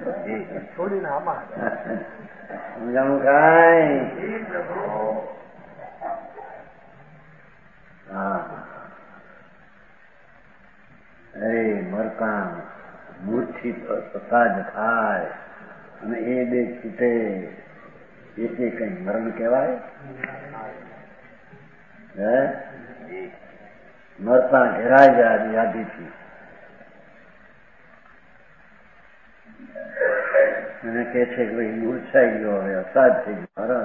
સમજાણું કાંઈ હા અરે મરતા મૂર્છિત પ્રસાદ થાય અને એ બે છૂટે એ કઈ મરણ કહેવાય હે મરતા ઘેરાઈ જાય યાદીથી અને કે છે કે ભાઈ મૂર્છાઈ ગયો હવે અસાજ થઈ ગયો.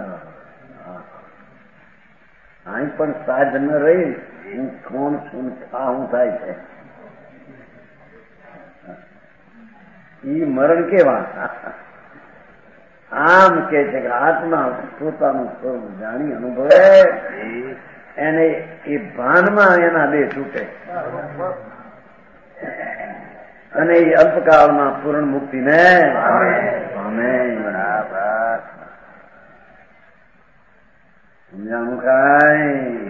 અહીં પણ સાજ ન રહી હું કોણ છું હું થાય છે ઈ મરણ કેવા આમ કે છે કે આત્મા પોતાનું સ્વરૂપ જાણી અનુભવે એને એ ભાનમાં એના બે છૂટે અને એ અલ્પકાળમાં પૂર્ણ મુક્તિને પામે. સમજાણું કાંઈ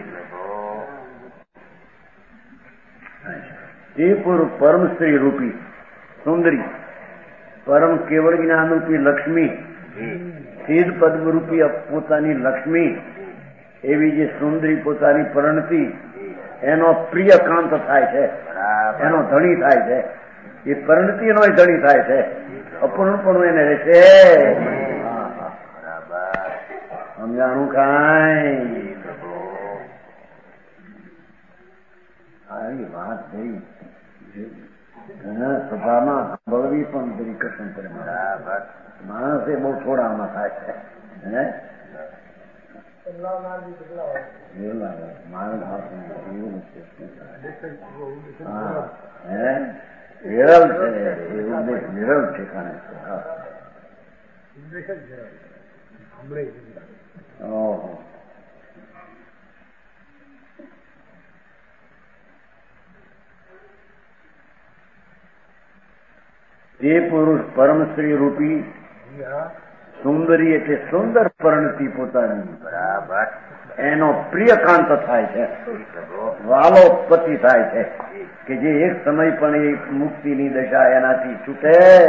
તે પૂર્વ પરમ સ્ત્રી રૂપી સુંદરી પરમ કેવળ જ્ઞાન રૂપી લક્ષ્મી સિદ્ધ પદ્મ રૂપી પોતાની લક્ષ્મી એવી જે સુંદરી પોતાની પરણતી એનો પ્રિય કાંત થાય છે એનો ધણી થાય છે એ પરણતી એનો ધણી થાય છે અપૂર્ણ પણ એને રહેશે. સમજાણું કાંઈ આવી વાત થઈ ઘણા સભામાં બળવી પણ બધી કસમ કરે માણસે બહુ થોડામાં થાય છે હે વિરલ છે વિરલ ઠેકાણે ઓહો તે પુરુષ પરમશ્રી રૂપી સુંદરી એટલે સુંદર પરણતી પોતાની બરાબર એનો પ્રિય કાંત થાય છે વાલો પતિ થાય છે કે જે એક સમય પણ એ મુક્તિની દશા એનાથી છૂટે.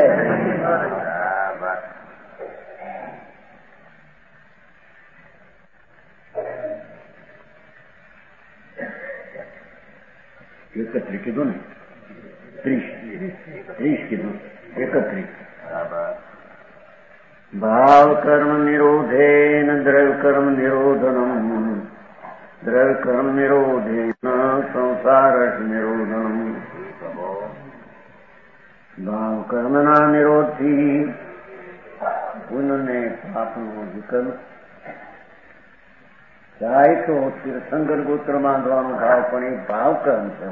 એકત્રી કીધું ને 30 કીધું 31 ભાવ કર્મ નિરોધે દ્રવ્ય કર્મ નિરોધનમ દ્રવ્ય કર્મ નિરોધે સંસાર નિરોધનમ. ભાવ કર્મના નિરોધથી પુનઃને પાપનો વિકલ્પ જાય તો તીર્થંકર ગોત્ર બાંધવાનો ભાવ પણ એ ભાવ કર્મ છે.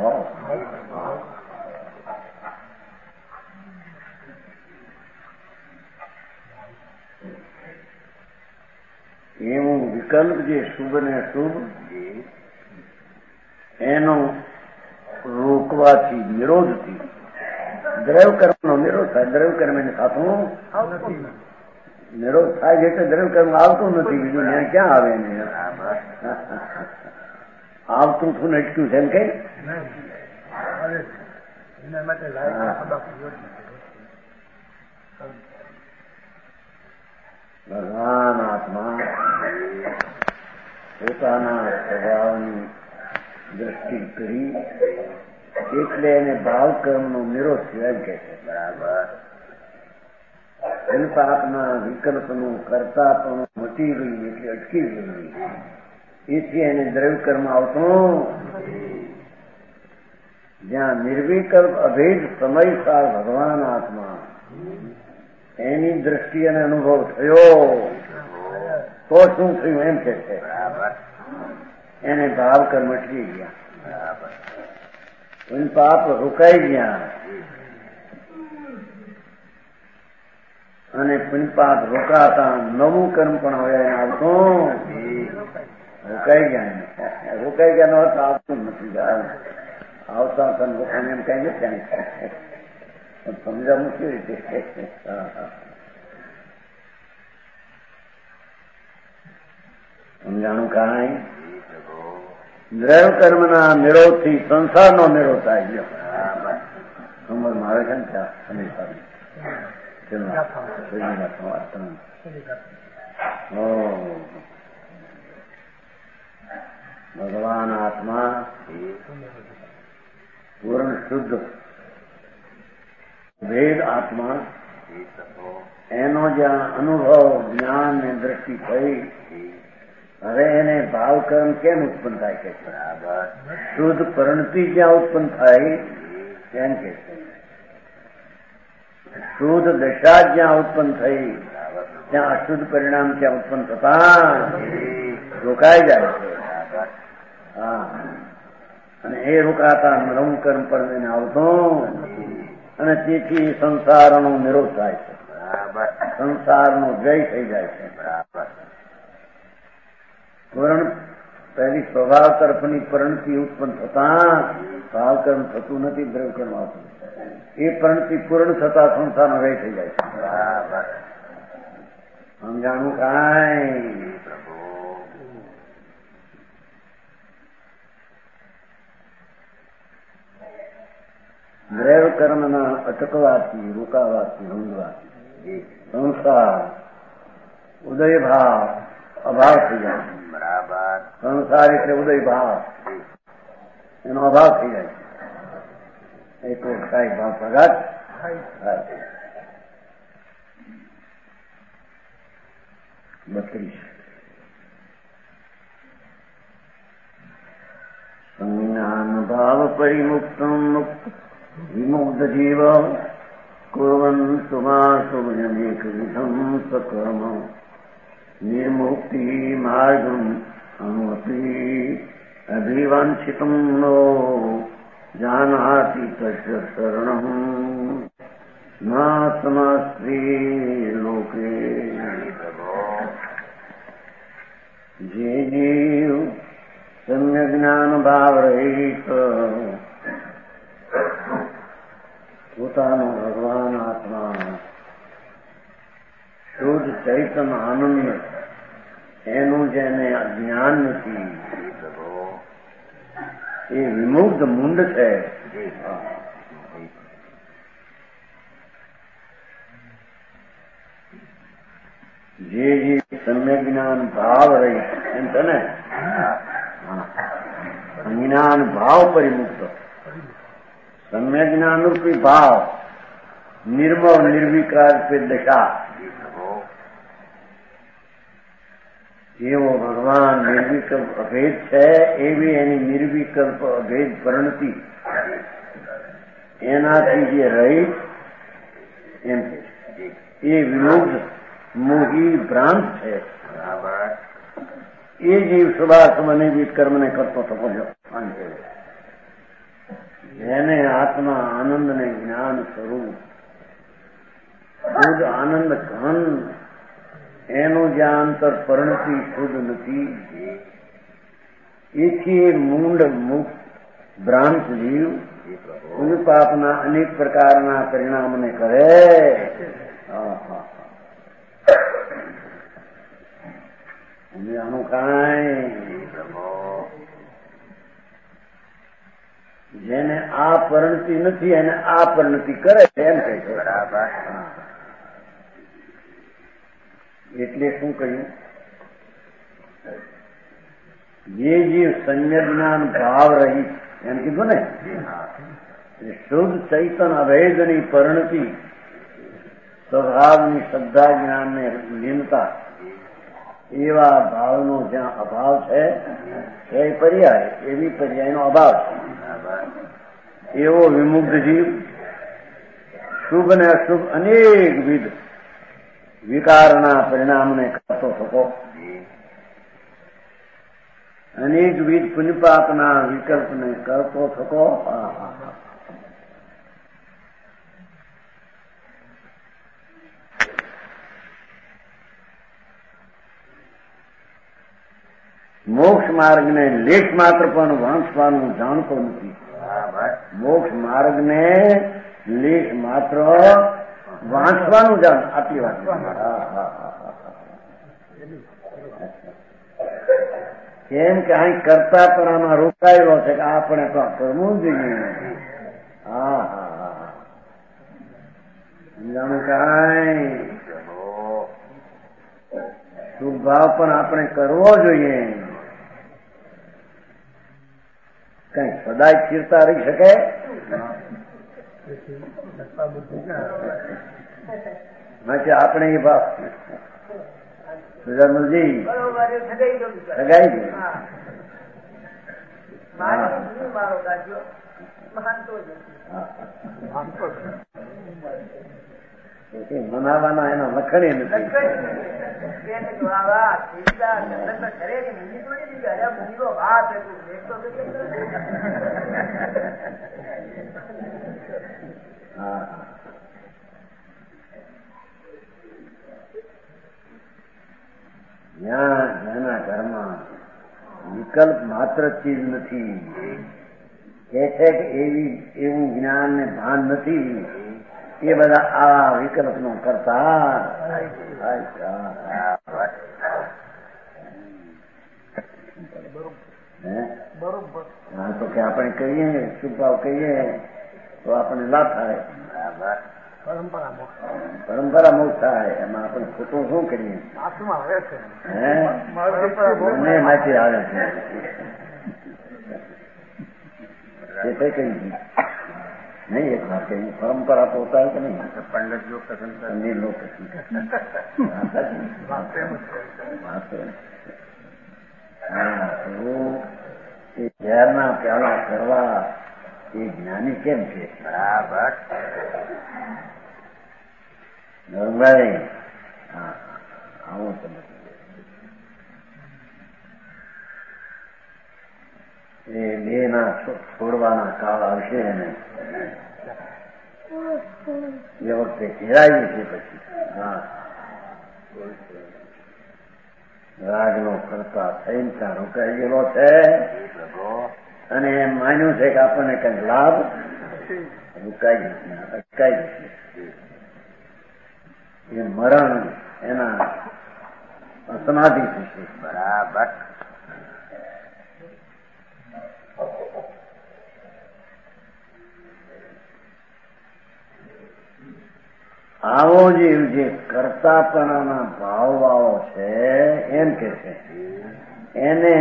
એવું વિકલ્પ જે શુભ ને અશુભ એનો રોકવાથી નિરોધથી દ્રવ્ય કર્મનો નિરોધ થાય. દ્રવ્ય કર્મ એને થતું નિરોધ થાય છે એટલે દ્રવ્ય કર્મ આવતું નથી, બીજું ત્યાં ક્યાં આવે ને? આવતું શું અટક્યું છે એમ કઈ? ભગવાન આત્મા પોતાના સ્વભાવની દ્રષ્ટિ કરી એટલે એને ભાવ કર્મનો નિરોધ થયો એમ કે છે. બરાબર. પાપના વિકલ્પનું કરતા પણ મટી ગયું એટલે અટકી ગયું, એથી એને દ્રવ્ય કર્મ આવતું. જ્યાં નિર્વિકલ્પ અભેદ સમયસાર ભગવાન આત્મા એની દ્રષ્ટિ અને અનુભવ થયો તો શું થયું એમ કે છે. એને ભાવ કર્મ અટકી ગયા, પાપ રોકાઈ ગયા અને પુણ્યપાપ રોકાતા નવું કર્મ પણ હવે આવતું રોકાઈ ગયા. રોકાઈ ગયા નો અર્થ આવતું નથી, આવતા કર્મ રોકાને એમ કઈ નથી સમજાવું કેવી રીતે? સમજાણું કાંઈ? દ્રવ્ય કર્મના નિરોધ થી સંસારનો નિરોધ થાય ગયો. સમજમાં આવે છે ને ત્યાં ભગવાન આત્મા પૂર્ણ શુદ્ધ ભેદ આત્મા એનો જ્યાં અનુભવ જ્ઞાન ને દ્રષ્ટિ થઈ, હવે એને ભાવ કર્મ કેમ ઉત્પન્ન થાય કે બરાબર શુદ્ધ પરિણતિ જ્યાં ઉત્પન્ન થાય એમ કે છે. શુદ્ધ દશા જ્યાં ઉત્પન્ન થઈ ત્યાં અશુદ્ધ પરિણામ ત્યાં ઉત્પન્ન થતા રોકાઈ જાય છે. હા, અને એ રોકાતા નવું કર્મ પણ એને આવતું અને તેથી સંસારનો નિરોધ થાય છે. બરાબર. સંસારનો જય થઈ જાય છે. બરાબર. પહેલી સ્વભાવ તરફની પરિણતિ ઉત્પન્ન થતા ભાવ કર્મ થતું નથી, દ્રવ્ય કર્મ આવતું. એ પરિણતિ પૂર્ણ થતા સંસારનો વ્યય થઈ જાય છે. બરાબર. સમજાણું કાંઈ? દ્રવ્ય કર્મના અટકવાથી, રોકાવાથી, રૂંધવાથી સંસાર ઉદય ભાવ અભાવ થઈ જાય. બરાબર. સંસાર એટલે ઉદય ભાવ, એનો અભાવ થઈ જાય. એક સ્થાયી ભાવ પ્રગટ થાય. 32 સંજ્ઞાન ભાવ પરિમુક્તમ મુક્ત વિમુક્ત જીવ કુર્વન્તુ માસુજનેક વિધમ સકર્મ નિર્મુક્તિ માર્ગમ અનુમતિ અભિવાંછિતમ નો જાનાતિ તસ્ય શરણં નાસ્માસ્ત્રી લોકે. જે જીવ સમ્ય જ્ઞાન ભાવ રહિત પોતાનો ભગવાન આત્મા શુદ્ધ ચૈતન આનંદ એનું જેને અજ્ઞાન નથી એ વિમુક્ત મુંડ છે. જે સમ્યક જ્ઞાન ભાવ રહી એમ છે ને, જ્ઞાન ભાવ પરિમુક્ત સમ્યક જ્ઞાન રૂપી ભાવ નિર્મળ નિર્વિકાર દશા. જેવો ભગવાન નિર્વિકલ્પ અભેદ છે એવી એની નિર્વિકલ્પ અભેદ પરિણતિ એનાથી જે રહી એમ એ વિરુદ્ધ મોહી ભ્રાંત છે. એ જીવ શુભાશુભ અનિર્વિત કર્મને કરતો થતો જેને આત્મા આનંદ ને જ્ઞાન સ્વરૂપ શુદ્ધ આનંદ ઘન એનું જ્યાં અંતર પરિણતિ શુદ્ધ નથી, એથી મૂંડ મુક્ત ભ્રાંત જીવ પાપના અનેક પ્રકારના પરિણામને કરે. આનું કાંઈ જેને આ પરિણતિ નથી એને આ પરિણતિ કરે એમ કહે છે. બરાબર. એટલે શું કહ્યું? જે જીવ સંયજ્ઞાન ભાવ રહિત એમ કીધું ને, શુદ્ધ ચૈતન અભેદની પરિણતિ સ્વભાવની શ્રદ્ધા જ્ઞાનને લીનતા એવા ભાવનો જ્યાં અભાવ છે એ પર્યાય, એવી પર્યાયનો અભાવ છે. એવો વિમુક્ત જીવ શુભ ને અશુભ અનેકવિધ વિકારના પરિણામને કરતો થકો, અનેકવિધ પુણ્યપાપના વિકલ્પને કરતો થકો. મોક્ષ માર્ગને લેશ માત્ર પણ વાંચવાનું જાણતો નથી. મોક્ષ માર્ગને લેશ માત્ર વાંચવાનું જાણ. આટલી વાત. કેમ કે અહીં કરતા પણ આમાં રોકાયેલો છે કે આપણે તો કરવું જોઈએ. હા હા હા, જાણું કાંઈ શુભ ભાવ પણ આપણે કરવો જોઈએ. કઈ સદાય સ્થિરતા રહી શકે? નથી. આપણે એ ભાવ સુધર્મજી સગાઈ ગઈ. મનાવાના એના લખણે નથી. જેના ઘરમાં વિકલ્પ માત્ર ચીજ નથી, કે છે કે એવું જ્ઞાન ને ભાન નથી, એ બધા આવા વિકલ્પ નો કરતા. હા, તો કે આપણે કહીએ શુભ ભાવ કહીએ તો આપણને લાભ થાય, પરંપરા મોક્ષ થાય. એમાં આપણે ખોટું શું કરીએ? મને માંથી આવે છે કઈ નહીં. એક વાત કહી, પરંપરા તો હોતા કે નહીં? પંડિત લોક પસંદ એ ઝેરના પ્યાલા કરવા એ જ્ઞાની કેમ છે? બરાબર. ભાઈ આવું તમે એ બે ના છોડવાના કાળ આવશે અને એ વખતે ઘેરાયું છે. પછી રાગનો કરતા થઈને ત્યાં રોકાઈ ગયેલો છે અને એમ માન્યું છે કે આપણને કઈ લાભ રોકાઈ જશે, અટકાઈ જશે. એ મરણ એના અસમાધિ થશે. બરાબર. આવો જે કરતાપણાના ભાવ વાળો છે એમ કે છે, એને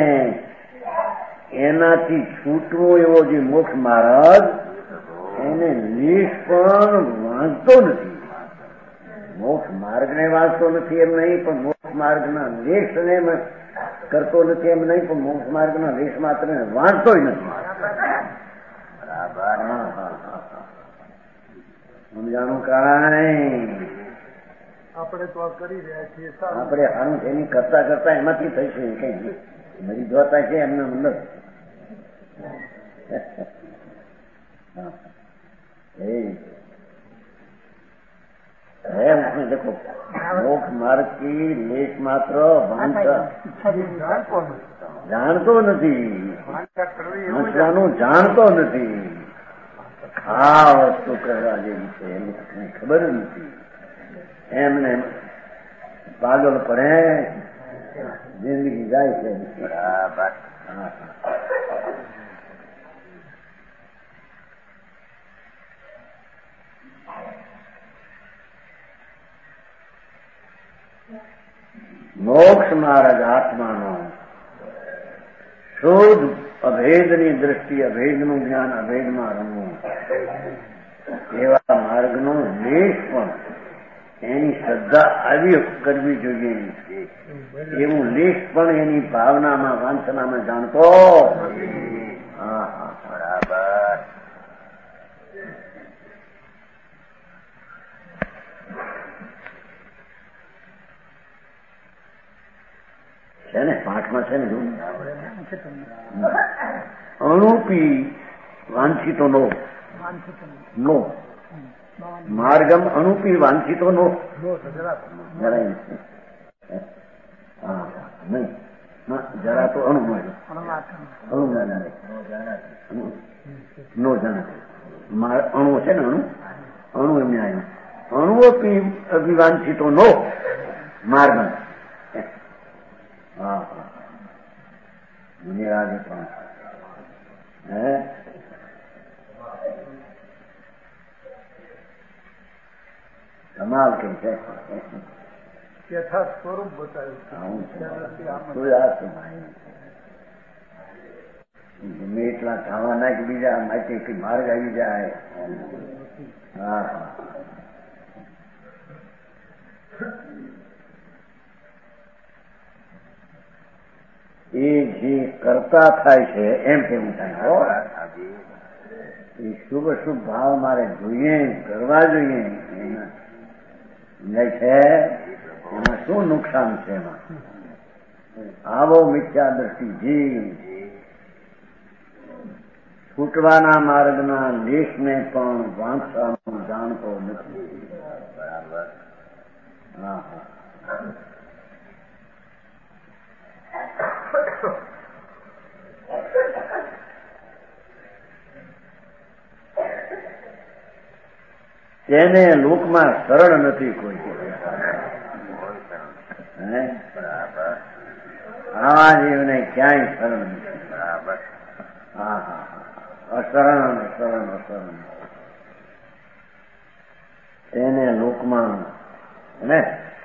એનાથી છૂટવો એવો જે મોક્ષ માર્ગ એને લેશ પણ વાંચતો નથી. મોક્ષ માર્ગને વાંચતો નથી એમ નહીં, પણ મોક્ષ માર્ગના લેશને કરતો નથી એમ નહીં, પણ મોક્ષ માર્ગના લેશ માત્ર વાંચતો નથી. બરાબર. હા હા હા, સમજાણું કાંઈ? આપણે તો કરી રહ્યા છીએ. આપણે સારું છે એની કરતા કરતા એમાંથી થઈશું. કઈ મરી જોતા છે એમને અંદર देखो मोक्ष मार्ग की लेख मात्र જાણતો નથી, વાંચવાનું જાણતો નથી. આ વસ્તુ કરવા જેવી છે એની કઈ ખબર નથી. એમને પાગલ પડે જિંદગી જાય છે. બરાબર. મોક્ષ માર્ગ આત્માનો શુદ્ધ અભેદની દ્રષ્ટિ, અભેદનું જ્ઞાન, અભેદમાં રમવું, એવા માર્ગનો લેશ પણ એની શ્રદ્ધા આવી કરવી જોઈએ. એવું લેશ પણ એની ભાવનામાં, વાંસનામાં જાણતો. હા હા, બરાબર. છે ને પાઠમાં છે ને જો અણુપી વાંછિતો નો માર્ગમ અણુપી વાંછિતો નો જરાય નથી. હા નહીં, જરા તો અણુ નો જાણે અણુ છે ને અણુ એમને આવ્યું અણુપી અભિવાંછિતો નો માર્ગમ. હા હા, નિરાગે પણ હે કમાલ કે છે. યથાર્થ સ્વરૂપ બતાવ્યું. ગમે એટલા ખાવાના કે બીજા માટે માર્ગ આવી જાય. હા હા, એ જે કરતા થાય છે એમ કેવું થાય. એ શુભ શુભ ભાવ મારે જોઈએ, કરવા જોઈએ. છે એમાં શું નુકસાન છે? એમાં આવો મિથ્યા દ્રષ્ટિ જીવ છૂટવાના માર્ગના લેશને પણ વાંચવાનું જાણતો નથી. બરાબર. હા હા, તેને લોકમાં સરળ નથી કોઈ. આવા જીવને ક્યાંય સરળ નથી. બરાબર. હા હા હા, અશરણ અશરણ અશરણ. તેને લોકમાં ને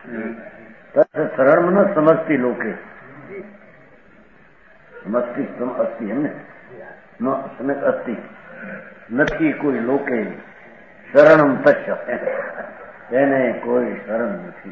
સરળ ન સમજતી લોકે સમજતી અસ્તી એમ ને સમેત અસ્તી નથી કોઈ લોકે શરણમ તસ્ય. તેને કોઈ શરણ નથી.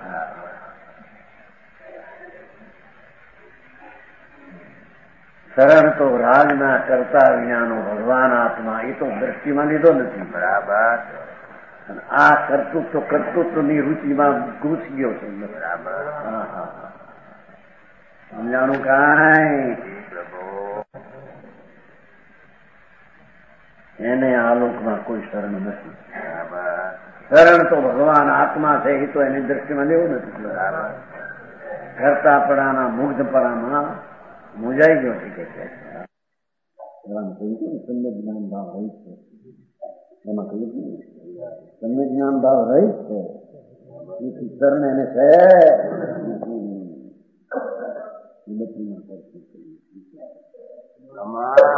શરણ તો રાજના કરતા વિનાનો ભગવાન આત્મા, એ તો દ્રષ્ટિમાં લીધો નથી. બરાબર. આ કર્તૃત્વની રુચિમાં ઘૂસી ગયો છે. બરાબર. હા હા, સમજાણું કાંઈ? એને આ લોકમાં કોઈ શરણ નથી. શરણ તો ભગવાન આત્મા છે, એ તો એની દ્રષ્ટિમાં લેવું નથી. કરતાપણાના મુગ્ધપણામાં મુજાઈ ગયો છે. કે સમ્ય જ્ઞાન ભાવ રહી છે. એમાં કહ્યું સમ્ય જ્ઞાન ભાવ રહી છે. શરણ એને છે. કમાલ.